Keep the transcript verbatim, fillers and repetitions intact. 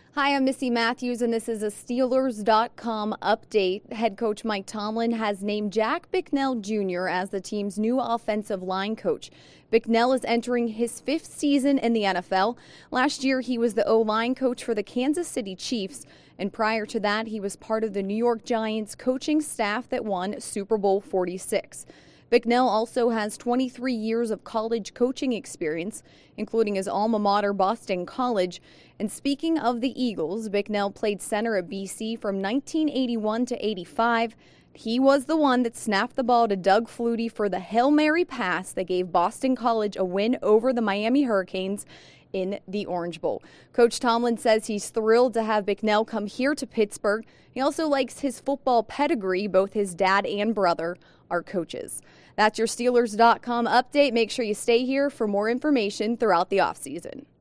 Hi, I'm Missy Matthews, and this is a Steelers dot com update. Head coach Mike Tomlin has named Jack Bicknell Junior as the team's new offensive line coach. Bicknell is entering his fifth season in the N F L. Last year, he was the O-line coach for the Kansas City Chiefs, and prior to that, he was part of the New York Giants coaching staff that won Super Bowl forty-six. Bicknell also has twenty-three years of college coaching experience, including his alma mater, Boston College. And speaking of the Eagles, Bicknell played center at B C from nineteen eighty-one to eighty-five. He was the one that snapped the ball to Doug Flutie for the Hail Mary pass that gave Boston College a win over the Miami Hurricanes in the Orange Bowl. Coach Tomlin says he's thrilled to have Bicknell come here to Pittsburgh. He also likes his football pedigree. Both his dad and brother are coaches. That's your Steelers dot com update. Make sure you stay here for more information throughout the offseason.